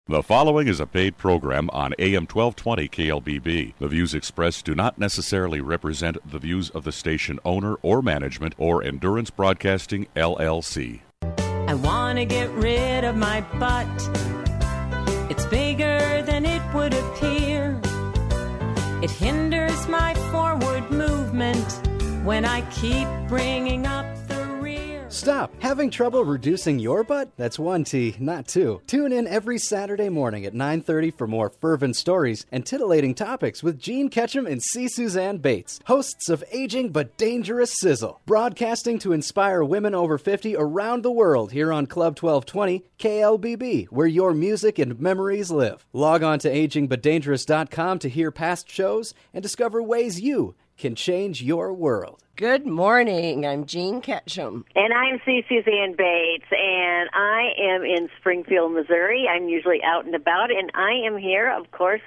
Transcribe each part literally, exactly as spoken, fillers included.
The following is a paid program on A M twelve twenty K L B B. The views expressed do not necessarily represent the views of the station owner or management or Endurance Broadcasting, L L C. I want to get rid of my butt. It's bigger than it would appear. It hinders my forward movement when I keep bringing up the rear. Stop. Having trouble reducing your butt? That's one T, not two. Tune in every Saturday morning at nine thirty for more fervent stories and titillating topics with Gene Ketchum and C. Suzanne Bates, hosts of Aging But Dangerous Sizzle, broadcasting to inspire women over fifty around the world here on Club twelve twenty K L B B, where your music and memories live. Log on to aging but dangerous dot com to hear past shows and discover ways you can change your world. Good morning. I'm Gene Ketchum. And I'm C. Suzanne Bates, and I am in Springfield, Missouri. I'm usually out and about, and I am here, of course,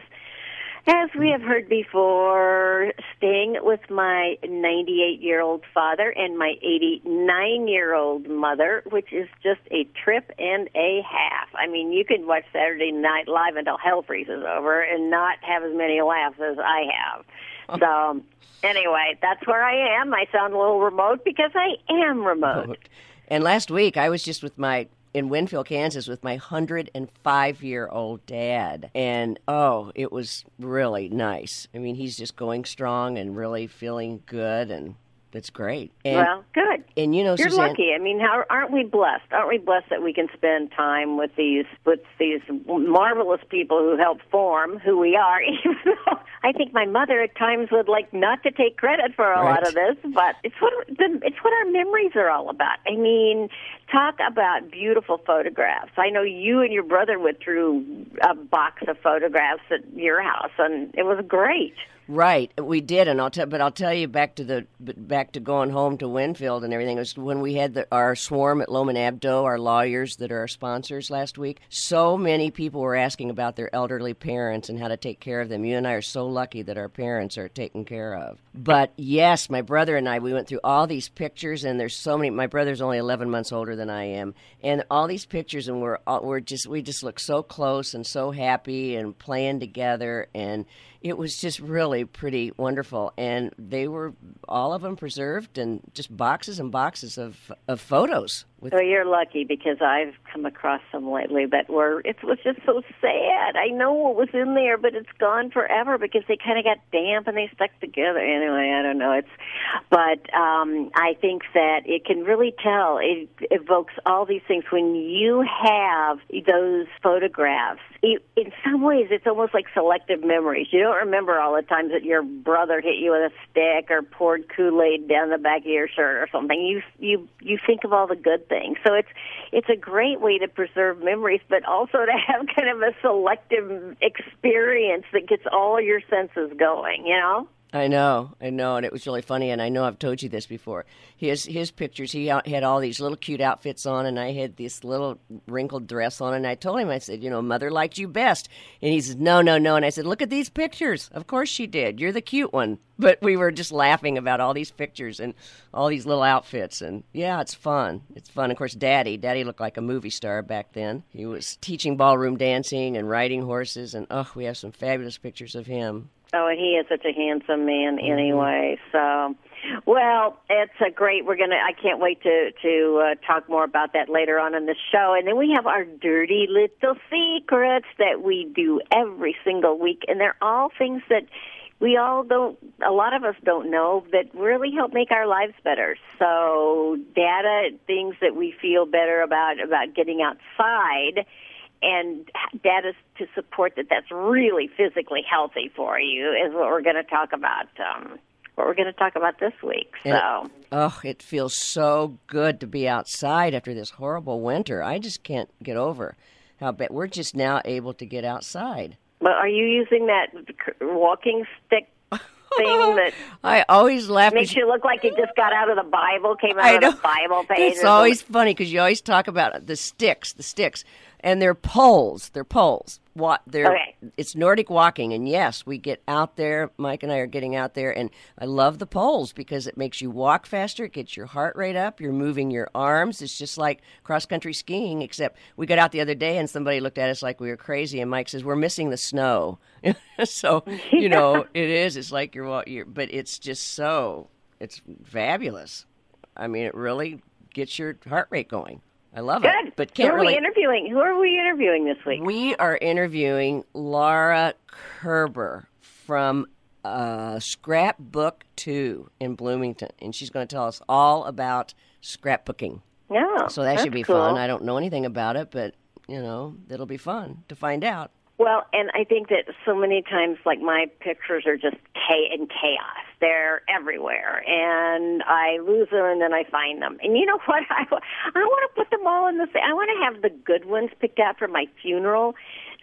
as we have heard before, staying with my ninety-eight-year-old father and my eighty-nine-year-old mother, which is just a trip and a half. I mean, you can watch Saturday Night Live until hell freezes over and not have as many laughs as I have. So, anyway, that's where I am. I sound a little remote because I am remote. And last week, I was just with my, in Winfield, Kansas, with my one hundred five-year-old dad. And, oh, it was really nice. I mean, he's just going strong and really feeling good, and it's great. And, well, good. And, you know, You're Suzanne, lucky. I mean, how, aren't we blessed? Aren't we blessed that we can spend time with these with these marvelous people who help form who we are, even though I think my mother at times would like not to take credit for a right. lot of this, but it's what the, it's what our memories are all about. I mean, talk about beautiful photographs. I know you and your brother went through a box of photographs at your house, and it was great. Right, we did, and I'll tell. But I'll tell you back to the back to going home to Winfield and everything. It was when we had the, our swarm at Lohman Abdo, our lawyers that are our sponsors last week. So many people were asking about their elderly parents and how to take care of them. You and I are so lucky that our parents are taken care of. But yes, my brother and I, we went through all these pictures, and there's so many. My brother's only eleven months older than I am, and all these pictures, and we're all, we're just we just look so close and so happy and playing together, and it was just really pretty wonderful. And they were, all of them preserved, and just boxes and boxes of, of photos. With well, you're lucky because I've come across some lately that were, it was just so sad. I know what was in there, but it's gone forever because they kind of got damp and they stuck together. Anyway, I don't know. It's, but um, I think that it can really tell. It evokes all these things. When you have those photographs, it, in some ways it's almost like selective memories. You don't remember all the times that your brother hit you with a stick or poured Kool-Aid down the back of your shirt or something. You you you think of all the good things. So it's it's a great way to preserve memories, but also to have kind of a selective experience that gets all your senses going, you know? I know, I know, and it was really funny, and I know I've told you this before. His his pictures, he had all these little cute outfits on, and I had this little wrinkled dress on, and I told him, I said, you know, Mother liked you best. And he said, no, no, no, and I said, look at these pictures. Of course she did. You're the cute one. But we were just laughing about all these pictures and all these little outfits, and yeah, it's fun. It's fun. Of course, Daddy, Daddy looked like a movie star back then. He was teaching ballroom dancing and riding horses, and oh, we have some fabulous pictures of him. Oh, and he is such a handsome man anyway. So, well, it's a great, we're going to, I can't wait to, to uh, talk more about that later on in the show. And then we have our dirty little secrets that we do every single week. And they're all things that we all don't, a lot of us don't know that really help make our lives better. So data, things that we feel better about, about getting outside, and data to support that that's really physically healthy for you is what we're going to talk about, um, what we're going to talk about this week. So, and, oh, it feels so good to be outside after this horrible winter. I just can't get over how bad. We're just now able to get outside. Well, are you using that walking stick thing that I always laugh. Makes you look like you just got out of the Bible, came out of the Bible page? It's always funny because you always talk about the sticks, the sticks. And they're poles. They're poles. What? They're, okay. It's Nordic walking, and yes, we get out there. Mike and I are getting out there, and I love the poles because it makes you walk faster. It gets your heart rate up. You're moving your arms. It's just like cross-country skiing, except we got out the other day, and somebody looked at us like we were crazy, and Mike says, we're missing the snow. So, you know, it is. It's like you're, you're, but it's just so, it's fabulous. I mean, it really gets your heart rate going. I love Good. it. But can't Who are really... we interviewing? Who are we interviewing this week? We are interviewing Laura Kerber from uh, Scrapbook two in Bloomington, and she's going to tell us all about scrapbooking. Yeah, so that should be cool. fun. I don't know anything about it, but, you know, it'll be fun to find out. Well, and I think that so many times, like, my pictures are just cha- in chaos. They're everywhere, and I lose them, and then I find them. And you know what? I, I want to put them all in the same. I want to have the good ones picked out for my funeral.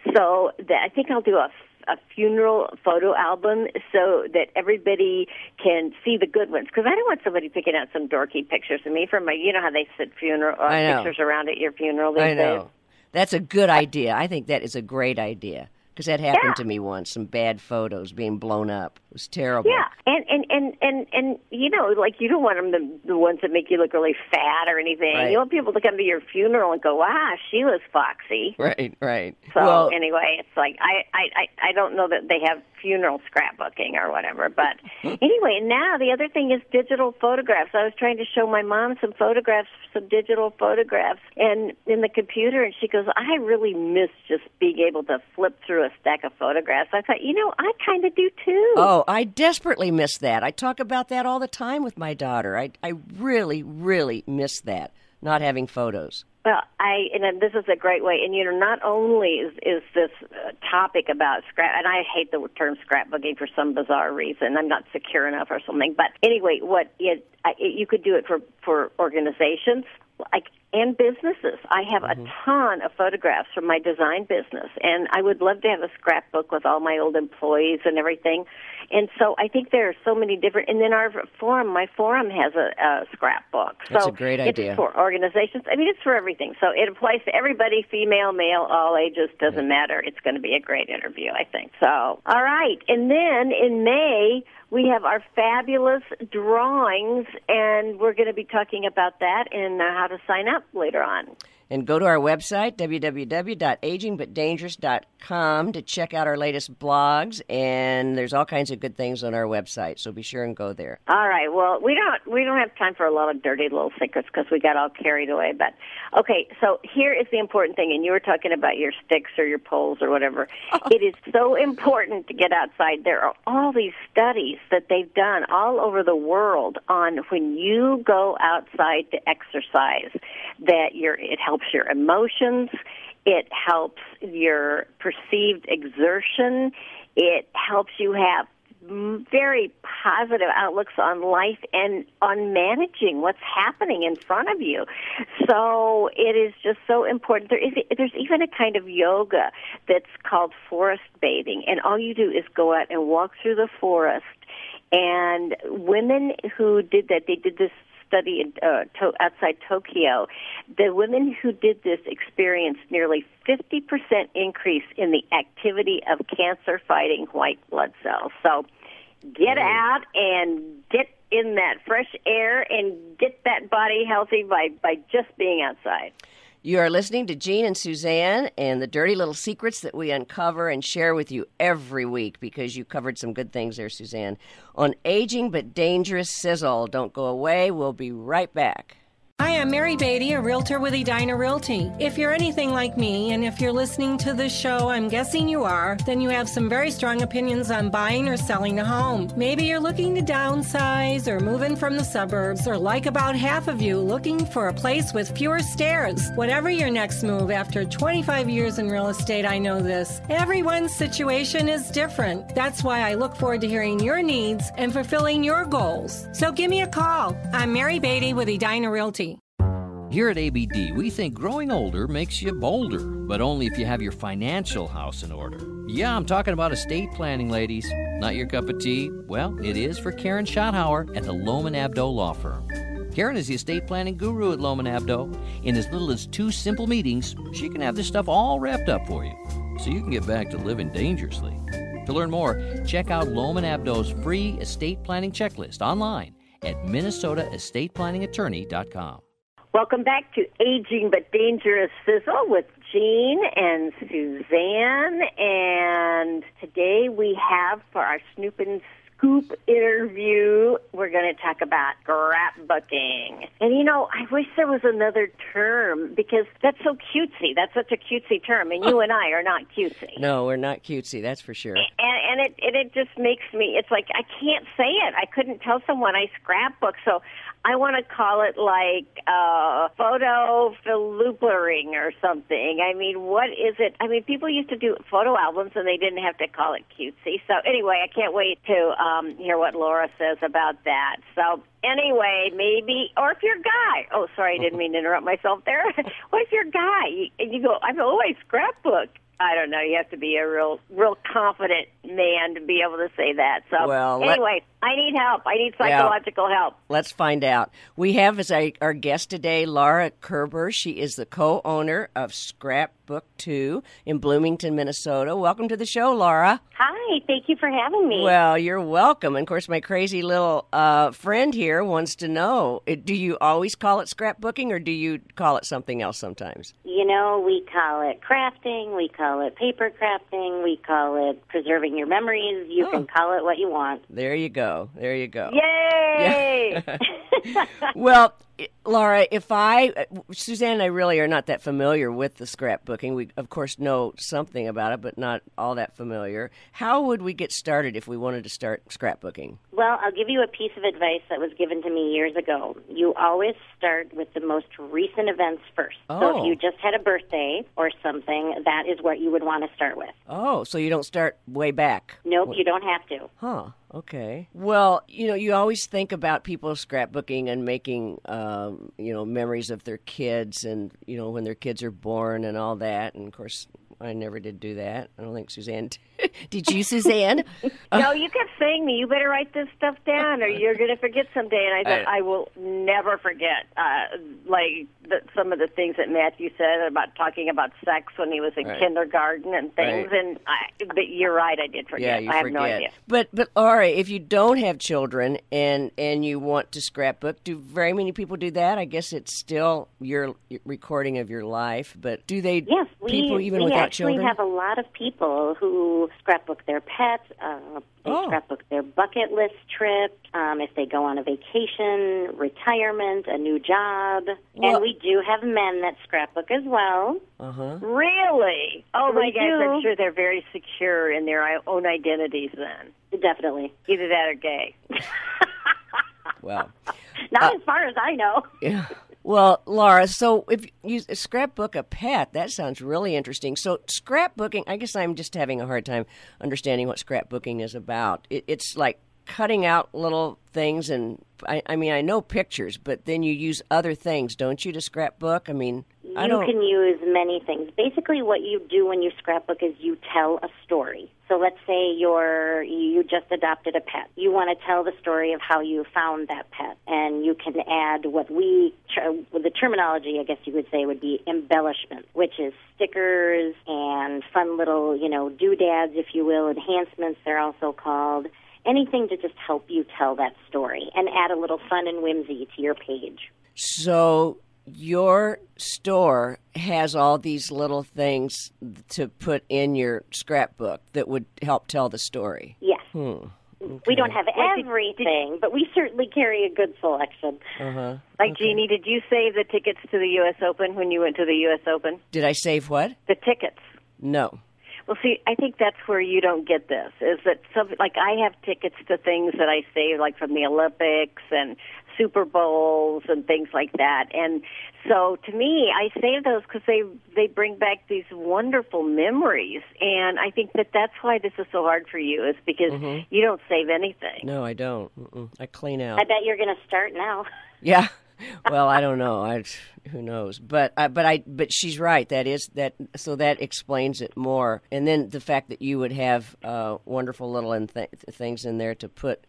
So that I think I'll do a, a funeral photo album so that everybody can see the good ones. Because I don't want somebody picking out some dorky pictures of me from my, you know how they sit funeral uh, pictures around at your funeral these I know. days? That's a good idea. I think that is a great idea. Because that happened Yeah. to me once, some bad photos being blown up. It was terrible. Yeah, and and, and, and, and you know, like, you don't want them the, the ones that make you look really fat or anything. Right. You want people to come to your funeral and go, wow, she was foxy. Right, right. So well, anyway, it's like, I, I, I, I don't know that they have funeral scrapbooking or whatever. But anyway, now the other thing is digital photographs. I was trying to show my mom some photographs, some digital photographs, and in the computer, and she goes, I really miss just being able to flip through a stack of photographs. I thought, you know, I kind of do too. Oh, I desperately miss that. I talk about that all the time with my daughter. I, I really, really miss that, not having photos. Well, I and this is a great way. And, you know, not only is, is this uh, topic about scrap, and I hate the term scrapbooking for some bizarre reason. I'm not secure enough or something. But anyway, what it, I, it you could do it for, for organizations like and businesses. I have mm-hmm. a ton of photographs from my design business, and I would love to have a scrapbook with all my old employees and everything. And so I think there are so many different, and then our forum, my forum has a, a scrapbook. That's so a great it's idea. for organizations. I mean, it's for everything. So it applies to everybody, female, male, all ages, doesn't yeah. matter. It's going to be a great interview, I think. So, all right. And then in May, we have our fabulous drawings, and we're going to be talking about that and uh, how to sign up later on. And go to our website, w w w dot aging but dangerous dot com, to check out our latest blogs, and there's all kinds of good things on our website, so be sure and go there. All right. Well, we don't we don't have time for a lot of dirty little secrets because we got all carried away. But, okay, so here is the important thing, and you were talking about your sticks or your poles or whatever. It is so important to get outside. There are all these studies that they've done all over the world on when you go outside to exercise, that you're, it helps your emotions, it helps your perceived exertion, it helps you have very positive outlooks on life and on managing what's happening in front of you. So it is just so important. There is, there's even a kind of yoga that's called forest bathing, and all you do is go out and walk through the forest. And women who did that, they did this study in, uh, to, outside Tokyo. The women who did this experienced nearly fifty percent increase in the activity of cancer-fighting white blood cells. So get mm. out and get in that fresh air and get that body healthy by, by just being outside. You are listening to Jean and Suzanne and the dirty little secrets that we uncover and share with you every week, because you covered some good things there, Suzanne, on Aging But Dangerous Sizzle. Don't go away. We'll be right back. Hi, I'm Mary Beatty, a realtor with Edina Realty. If you're anything like me, and if you're listening to this show, I'm guessing you are, then you have some very strong opinions on buying or selling a home. Maybe you're looking to downsize or move in from the suburbs, or like about half of you, looking for a place with fewer stairs. Whatever your next move, after twenty-five years in real estate, I know this. Everyone's situation is different. That's why I look forward to hearing your needs and fulfilling your goals. So give me a call. I'm Mary Beatty with Edina Realty. Here at A B D, we think growing older makes you bolder, but only if you have your financial house in order. Yeah, I'm talking about estate planning, ladies. Not your cup of tea? Well, it is for Karen Schotthauer at the Lohman Abdo Law Firm. Karen is the estate planning guru at Loman Abdo. In as little as two simple meetings, she can have this stuff all wrapped up for you, so you can get back to living dangerously. To learn more, check out Loman Abdo's free estate planning checklist online at minnesota estate planning attorney dot com. Welcome back to Aging But Dangerous Sizzle with Jean and Suzanne. And today we have for our Snoop and Scoop interview, we're going to talk about scrapbooking. And, you know, I wish there was another term because that's so cutesy. That's such a cutesy term. And you and I are not cutesy. No, we're not cutesy, that's for sure. And, and, it, and it just makes me, it's like I can't say it. I couldn't tell someone I scrapbook. So I want to call it like uh, photo philupering or something. I mean, what is it? I mean, people used to do photo albums and they didn't have to call it cutesy. So anyway, I can't wait to um, hear what Laura says about that. So anyway, maybe, or if you're a guy. Oh, sorry, I didn't mean to interrupt myself there. What if you're a guy and you go, I go, oh, I scrapbook. I don't know. You have to be a real, real confident man to be able to say that. So well, anyway, let, I need help. I need psychological yeah, help. Let's find out. We have as our, our guest today, Laura Kerber. She is the co-owner of Scrapbook two in Bloomington, Minnesota. Welcome to the show, Laura. Hi. Thank you for having me. Well, you're welcome. And of course, my crazy little uh, friend here wants to know, do you always call it scrapbooking or do you call it something else sometimes? You know, we call it crafting, we call it paper crafting, we call it preserving your memories. You oh. can call it what you want. There you go. There you go. Yay! Yeah. Well, Laura, if I, Suzanne and I really are not that familiar with the scrapbooking. We, of course, know something about it, but not all that familiar. How would we get started if we wanted to start scrapbooking? Well, I'll give you a piece of advice that was given to me years ago. You always start with the most recent events first. Oh. So if you just had a birthday or something, that is what you would want to start with. Oh, so you don't start way back? Nope, what? You don't have to. Huh. Okay. Well, you know, you always think about people scrapbooking and making, um, you know, memories of their kids and, you know, when their kids are born and all that. And, of course, I never did do that. I don't think Suzanne did. Did you, Suzanne? No, you kept saying to me, you better write this stuff down or you're going to forget someday. And I thought, I, I will never forget, uh, like, the, some of the things that Matthew said about talking about sex when he was in right. kindergarten and things. Right. And I, but you're right, I did forget. Yeah, you I have forget. no idea. But, but all right, if you don't have children and, and you want to scrapbook, do very many people do that? I guess it's still your recording of your life, but do they, yes, we, people even we without children? We children? have a lot of people who scrapbook their pets, uh, they oh. scrapbook their bucket list trip, um, if they go on a vacation, retirement, a new job. Well, and we do have men that scrapbook as well. Uh-huh. Really? Oh, we my gosh, do. I'm sure they're very secure in their own identities then. Definitely. Either that or gay. Well. Not uh, as far as I know. Yeah. Well, Laura, so if you scrapbook a pet, that sounds really interesting. So scrapbooking, I guess I'm just having a hard time understanding what scrapbooking is about. It, it's like cutting out little things, and I, I mean, I know pictures, but then you use other things, don't you, to scrapbook? I mean, I don't... You can use many things. Basically, what you do when you scrapbook is you tell a story. So let's say you're you just adopted a pet. You want to tell the story of how you found that pet, and you can add what we, the terminology, I guess you would say, would be embellishment, which is stickers and fun little, you know, doodads, if you will, enhancements, they're also called. Anything to just help you tell that story and add a little fun and whimsy to your page. So your store has all these little things to put in your scrapbook that would help tell the story. Yes. Hmm. Okay. We don't have everything, but we certainly carry a good selection. Uh-huh. Like, okay. Jeannie, did you save the tickets to the U S Open when you went to the U S Open? Did I save what? The tickets. No. Well, see, I think that's where you don't get this, is that, some, like, I have tickets to things that I save, like, from the Olympics and Super Bowls and things like that. And so, to me, I save those because they, they bring back these wonderful memories. And I think that that's why this is so hard for you, is because mm-hmm. you don't save anything. No, I don't. Mm-mm. I clean out. I bet you're going to start now. Yeah. Well, I don't know. I, who knows? But uh, but I but she's right. That is that. So that explains it more. And then the fact that you would have uh, wonderful little in th- things in there to put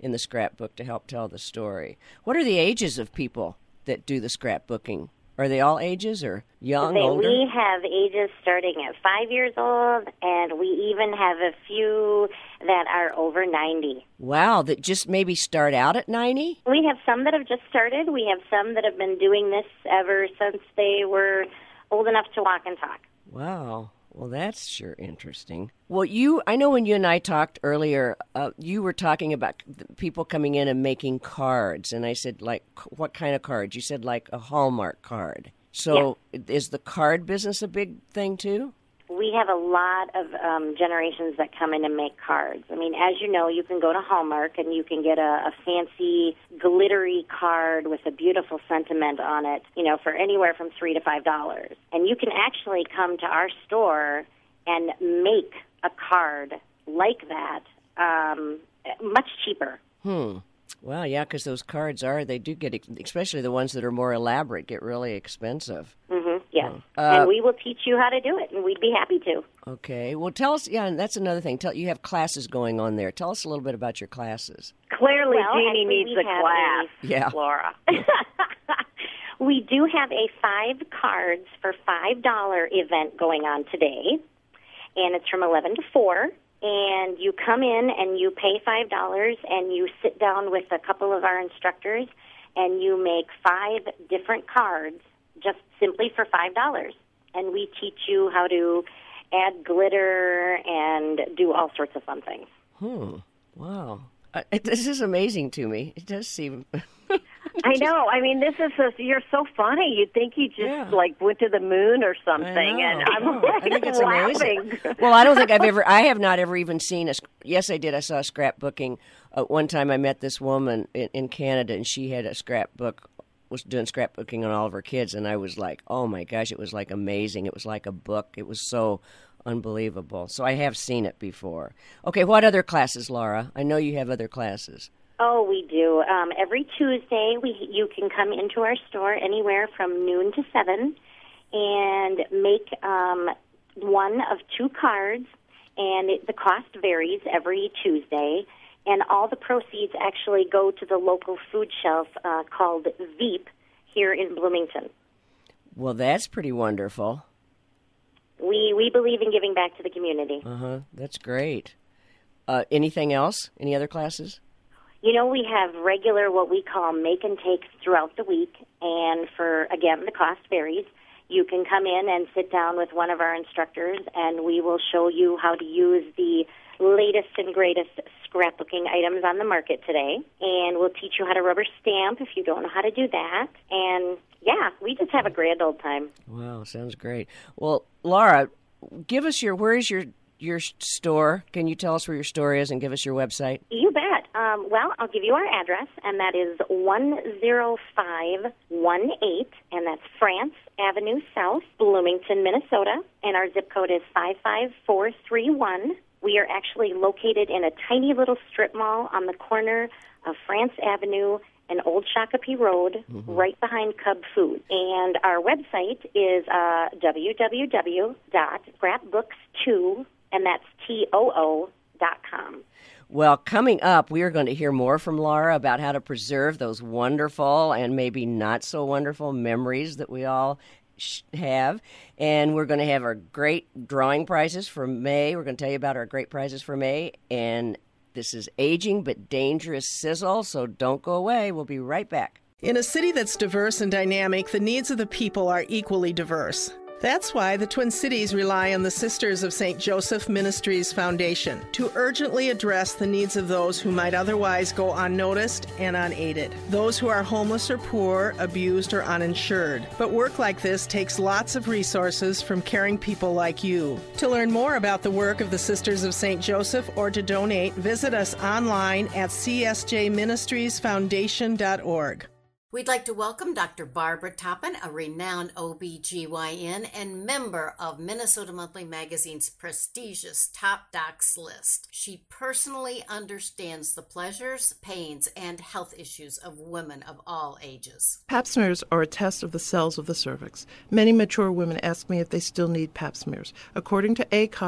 in the scrapbook to help tell the story. What are the ages of people that do the scrapbooking? Are they all ages or young, they, older? We have ages starting at five years old, and we even have a few that are over ninety. Wow, that just maybe start out at ninety? We have some that have just started. We have some that have been doing this ever since they were old enough to walk and talk. Wow. Well, that's sure interesting. Well, you, I know when you and I talked earlier, uh, you were talking about people coming in and making cards. And I said, like, what kind of cards? You said, like, a Hallmark card. So yeah. Is the card business a big thing, too? We have a lot of um, generations that come in and make cards. I mean, as you know, you can go to Hallmark and you can get a, a fancy, glittery card with a beautiful sentiment on it, you know, for anywhere from three to five dollars. And you can actually come to our store and make a card like that um, much cheaper. Hmm. Well, yeah, because those cards are, they do get, especially the ones that are more elaborate, get really expensive. Mm-hmm, yes. Uh, and we will teach you how to do it, and we'd be happy to. Okay. Well, tell us, yeah, and that's another thing. Tell You have classes going on there. Tell us a little bit about your classes. Clearly, well, Jeannie needs a class, a, yeah. Laura. We do have a five cards for five dollars event going on today, and it's from eleven to four. And you come in and you pay five dollars and you sit down with a couple of our instructors and you make five different cards just simply for five dollars. And we teach you how to add glitter and do all sorts of fun things. Hmm. Wow. Uh, it, this is amazing to me. It does seem... I know. I mean, this is a, you're so funny. You'd think you just yeah. like went to the moon or something, and I'm oh, like I think it's laughing. amazing. Well, I don't think I've ever. I have not ever even seen a. Yes, I did. I saw a scrapbooking. Uh, one time, I met this woman in, in Canada, and she had a scrapbook. Was doing scrapbooking on all of her kids, and I was like, oh my gosh, it was like amazing. It was like a book. It was so unbelievable. So I have seen it before. Okay, what other classes, Laura? I know you have other classes. Oh, we do. Um, every Tuesday, we you can come into our store anywhere from noon to seven and make um, one of two cards, and it, the cost varies every Tuesday, and all the proceeds actually go to the local food shelf uh, called Veep here in Bloomington. Well, that's pretty wonderful. We we believe in giving back to the community. Uh-huh. That's great. Uh, anything else? Any other classes? You know, we have regular, what we call make and takes throughout the week, and for, again, the cost varies. You can come in and sit down with one of our instructors, and we will show you how to use the latest and greatest scrapbooking items on the market today, and we'll teach you how to rubber stamp if you don't know how to do that, and, yeah, we just have a grand old time. Wow, sounds great. Well, Laura, give us your, where is your your store? Can you tell us where your store is and give us your website? You bet. Um, well, I'll give you our address, and that is one oh five one eight, and that's France Avenue South, Bloomington, Minnesota, and our zip code is five five four three one. We are actually located in a tiny little strip mall on the corner of France Avenue and Old Shakopee Road, mm-hmm. right behind Cub Food. And our website is uh, w w w dot scrapbooks two, and that's T O O dot com. Well, coming up, we are going to hear more from Laura about how to preserve those wonderful and maybe not so wonderful memories that we all have. And we're going to have our great drawing prizes for May. We're going to tell you about our great prizes for May. And this is Aging but Dangerous Sizzle, so don't go away. We'll be right back. In a city that's diverse and dynamic, the needs of the people are equally diverse. That's why the Twin Cities rely on the Sisters of Saint Joseph Ministries Foundation to urgently address the needs of those who might otherwise go unnoticed and unaided. Those who are homeless or poor, abused or uninsured. But work like this takes lots of resources from caring people like you. To learn more about the work of the Sisters of Saint Joseph or to donate, visit us online at c s j ministries foundation dot org. We'd like to welcome Doctor Barbara Toppin, a renowned O B G Y N and member of Minnesota Monthly Magazine's prestigious Top Docs list. She personally understands the pleasures, pains, and health issues of women of all ages. Pap smears are a test of the cells of the cervix. Many mature women ask me if they still need pap smears. According to A C O G,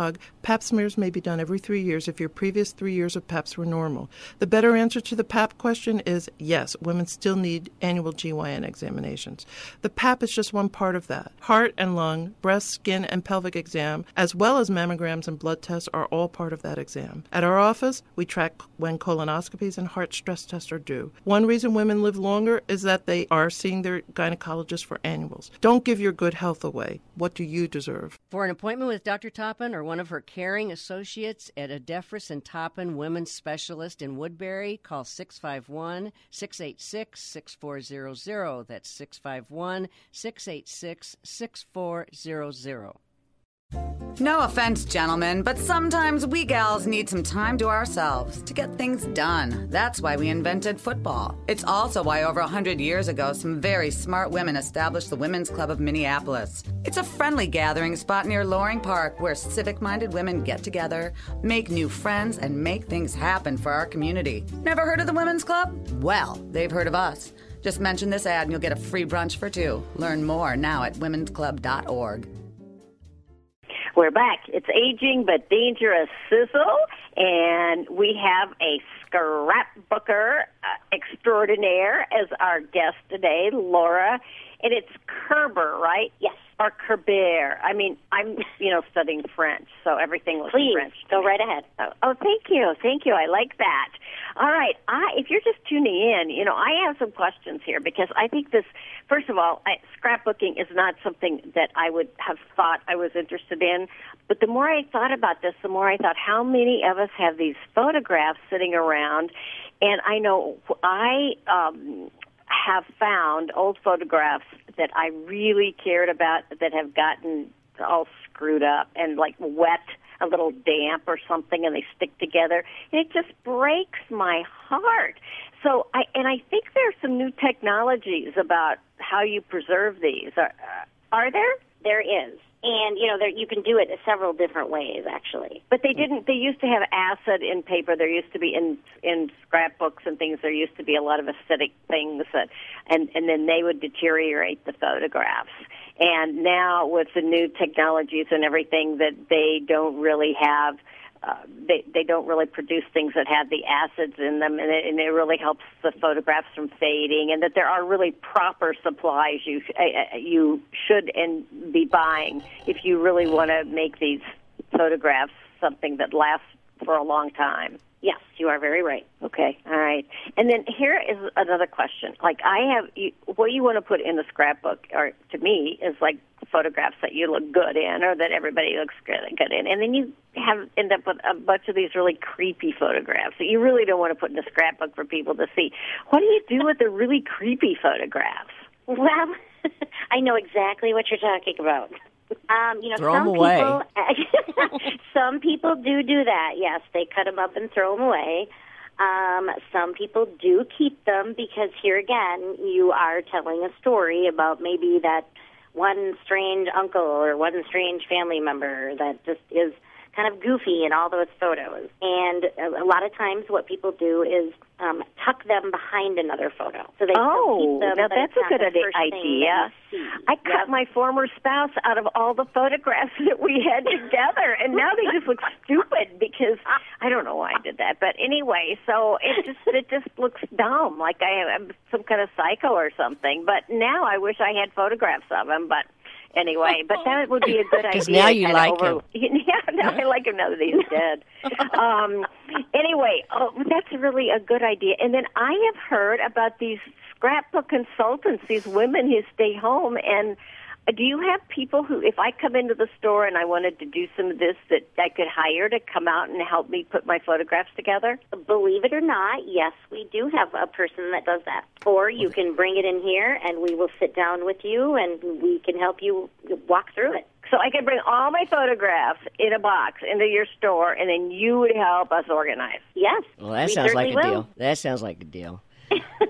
Pap smears may be done every three years if your previous three years of Paps were normal. The better answer to the Pap question is yes, women still need annual G Y N examinations. The Pap is just one part of that. Heart and lung, breast, skin, and pelvic exam, as well as mammograms and blood tests are all part of that exam. At our office, we track when colonoscopies and heart stress tests are due. One reason women live longer is that they are seeing their gynecologist for annuals. Don't give your good health away. What do you deserve? For an appointment with Doctor Toppin or one of her caring associates at Adefris and Toppin Women's Specialist in Woodbury, call six five one, six eight six, six four zero zero. That's six five one, six eight six, six four zero zero. No offense, gentlemen, but sometimes we gals need some time to ourselves to get things done. That's why we invented football. It's also why over one hundred years ago, some very smart women established the Women's Club of Minneapolis. It's a friendly gathering spot near Loring Park where civic-minded women get together, make new friends, and make things happen for our community. Never heard of the Women's Club? Well, they've heard of us. Just mention this ad and you'll get a free brunch for two. Learn more now at womens club dot org. We're back. It's Aging but Dangerous Sizzle, and we have a scrapbooker uh, extraordinaire as our guest today, Laura. And it's Kerber, right? Yes. Or Kerber. I mean, I'm, you know, studying French, so everything was Please, French. go right ahead. Oh, oh, thank you. Thank you. I like that. All right. I, if you're just tuning in, you know, I have some questions here because I think this, first of all, I, scrapbooking is not something that I would have thought I was interested in. But the more I thought about this, the more I thought, how many of us have these photographs sitting around? And I know I um, have found old photographs that I really cared about that have gotten all screwed up and like wet, a little damp or something, and they stick together. And it just breaks my heart. So I and I think there are some new technologies about how you preserve these. Are, are there? There is. And, you know, there, you can do it several different ways, actually. But they didn't, they used to have acid in paper. There used to be in in scrapbooks and things, there used to be a lot of acidic things, that, and, and then they would deteriorate the photographs. And now with the new technologies and everything, that they don't really have, uh, they, they don't really produce things that have the acids in them, and it, and it really helps the photographs from fading, and that there are really proper supplies you uh, you should and be buying if you really want to make these photographs something that lasts for a long time. Yes, you are very right. Okay, all right. And then here is another question. Like, I have, you, what you want to put in the scrapbook, or to me, is like photographs that you look good in, or that everybody looks good, good in. And then you have end up with a bunch of these really creepy photographs that you really don't want to put in a scrapbook for people to see. What do you do with the really creepy photographs? Well, I know exactly what you're talking about. Um, you know, throw some them away. People, some people do do that. Yes, they cut them up and throw them away. Um, some people do keep them because here again, you are telling a story about maybe that one strange uncle or one strange family member that just is kind of goofy in all those photos. And a lot of times what people do is um, tuck them behind another photo. So they oh, still keep them, now that's a good idea. idea. I cut yep. my former spouse out of all the photographs that we had together, and now they just look stupid because I don't know why I did that. But anyway, so it just it just looks dumb, like I am some kind of psycho or something. But now I wish I had photographs of him, but anyway, but that would be a good idea. Because now you like over- him. Yeah, now I like him now that he's dead. um, anyway, oh, that's really a good idea. And then I have heard about these scrapbook consultants, these women who stay home. And do you have people who, if I come into the store and I wanted to do some of this, that I could hire to come out and help me put my photographs together? Believe it or not, yes, we do have a person that does that. Or you can bring it in here, and we will sit down with you, and we can help you walk through it. So I could bring all my photographs in a box into your store, and then you would help us organize. Yes. Well, that we sounds like a will. deal. That sounds like a deal.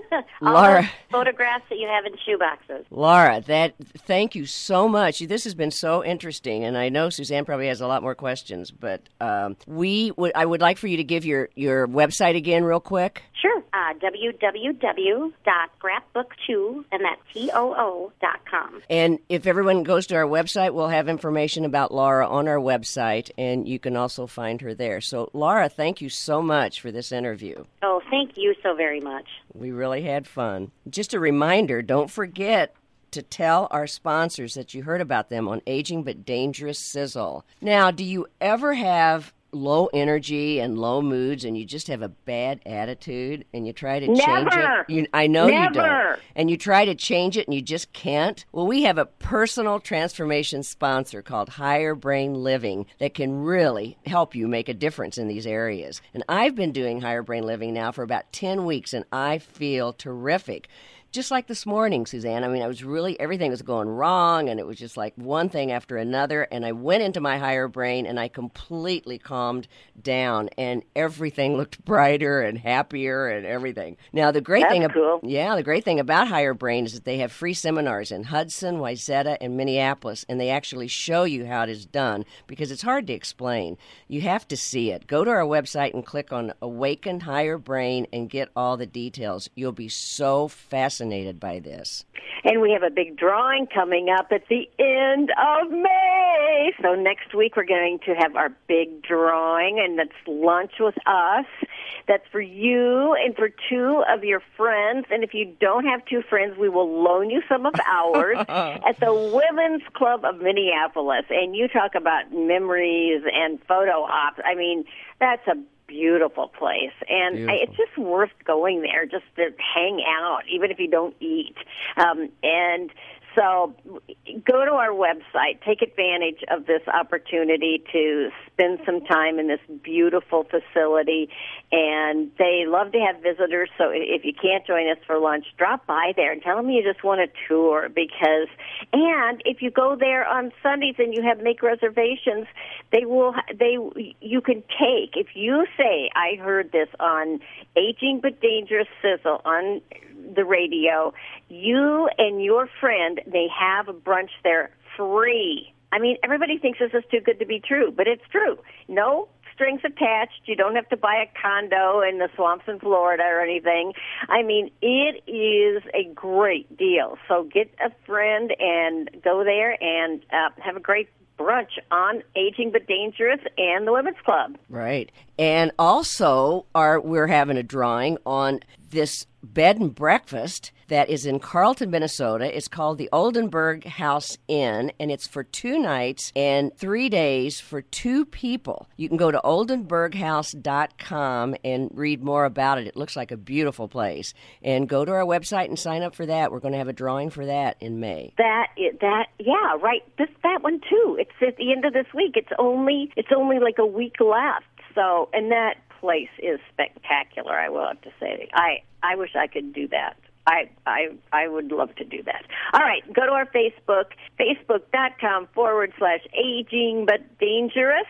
All Laura. those photographs that you have in shoeboxes. Laura, that thank you so much. This has been so interesting, and I know Suzanne probably has a lot more questions, but um, we would I would like for you to give your, your website again real quick. Sure. Uh, w w w dot scrapbook two, and that's T O O dot com. And if everyone goes to our website, we'll have information about Laura on our website, and you can also find her there. So, Laura, thank you so much for this interview. Oh, thank you so very much. We really had fun. Just a reminder, don't forget to tell our sponsors that you heard about them on Aging But Dangerous Sizzle. Now, do you ever have low energy and low moods and you just have a bad attitude and you try to change Never. it? You, I know Never. you don't. And you try to change it and you just can't? Well, we have a personal transformation sponsor called Higher Brain Living that can really help you make a difference in these areas. And I've been doing Higher Brain Living now for about ten weeks and I feel terrific. Just like this morning, Suzanne, I mean, I was really, everything was going wrong, and it was just like one thing after another, and I went into my higher brain, and I completely calmed down, and everything looked brighter and happier and everything. Now, the great That's thing, cool. yeah, the great thing about Higher Brain is that they have free seminars in Hudson, Wayzata, and Minneapolis, and they actually show you how it is done, because it's hard to explain. You have to see it. Go to our website and click on Awaken Higher Brain and get all the details. You'll be so fascinated by this. And we have a big drawing coming up at the end of May. So next week we're going to have our big drawing, and that's lunch with us. That's for you and for two of your friends. And if you don't have two friends, we will loan you some of ours at the Women's Club of Minneapolis. And you talk about memories and photo ops. I mean, that's a beautiful place, and Beautiful. I, it's just worth going there just to hang out, even if you don't eat. Um, and so go to our website, take advantage of this opportunity to spend some time in this beautiful facility, and they love to have visitors, so if you can't join us for lunch, drop by there and tell them you just want a tour, because, and if you go there on Sundays and you have make reservations, they will, they, you can take, if you say, I heard this on Aging But Dangerous Sizzle on the radio, you and your friend, they have a brunch there free. I mean, everybody thinks this is too good to be true, but it's true. No strings attached. You don't have to buy a condo in the swamps in Florida or anything. I mean, it is a great deal. So get a friend and go there and uh, have a great brunch on Aging But Dangerous and the Women's Club. Right. And also, our, we're having a drawing on this bed and breakfast that is in Carlton, Minnesota. It's called the Oldenburg House Inn, and it's for two nights and three days for two people. You can go to oldenburg house dot com and read more about it. It looks like a beautiful place. And go to our website and sign up for that. We're going to have a drawing for that in May. That that yeah, right. This that one too. It's at the end of this week. It's only it's only like a week left. So, and that place is spectacular, I will have to say. I I wish I could do that. I, I I would love to do that. All right, go to our Facebook, facebook.com forward slash aging but dangerous,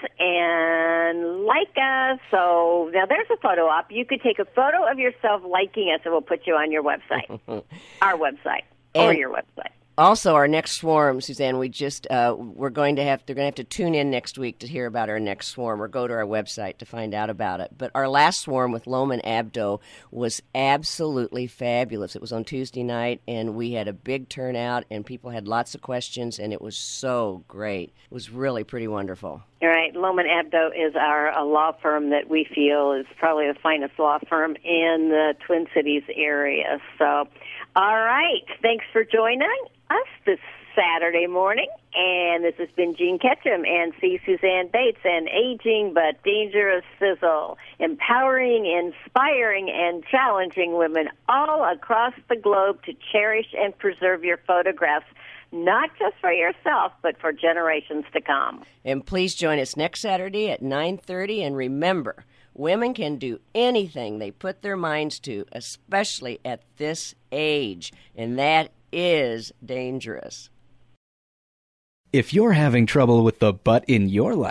and like us. So now there's a photo op. You could take a photo of yourself liking us, and we'll put you on your website, our website, or And- your website. Also, our next swarm, Suzanne, we just, uh, we're going to have, they're going to have to tune in next week to hear about our next swarm or go to our website to find out about it. But our last swarm with Loman Abdo was absolutely fabulous. It was on Tuesday night, and we had a big turnout, and people had lots of questions, and it was so great. It was really pretty wonderful. All right, Loman Abdo is our a law firm that we feel is probably the finest law firm in the Twin Cities area. So, all right, thanks for joining us this Saturday morning. And this has been Jean Ketchum and C. Suzanne Bates and Aging But Dangerous Sizzle, empowering, inspiring, and challenging women all across the globe to cherish and preserve your photographs, not just for yourself, but for generations to come. And please join us next Saturday at nine thirty. And remember, women can do anything they put their minds to, especially at this age. And that is dangerous. If you're having trouble with the butt in your life,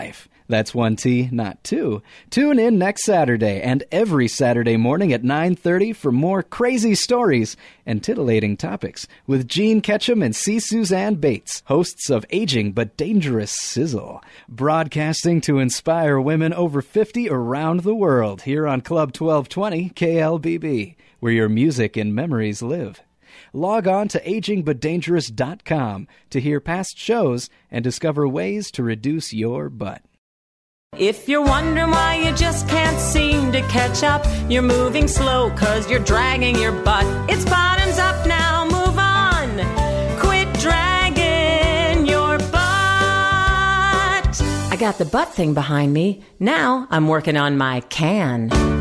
That's one T, not two. Tune in next Saturday and every Saturday morning at nine thirty for more crazy stories and titillating topics with Gene Ketchum and C. Suzanne Bates, hosts of Aging But Dangerous Sizzle, broadcasting to inspire women over fifty around the world here on Club twelve twenty K L B B, where your music and memories live. Log on to aging but dangerous dot com to hear past shows and discover ways to reduce your butt. If you're wondering why you just can't seem to catch up, you're moving slow cause you're dragging your butt. It's bottoms up now, move on. Quit dragging your butt. I got the butt thing behind me. Now I'm working on my can.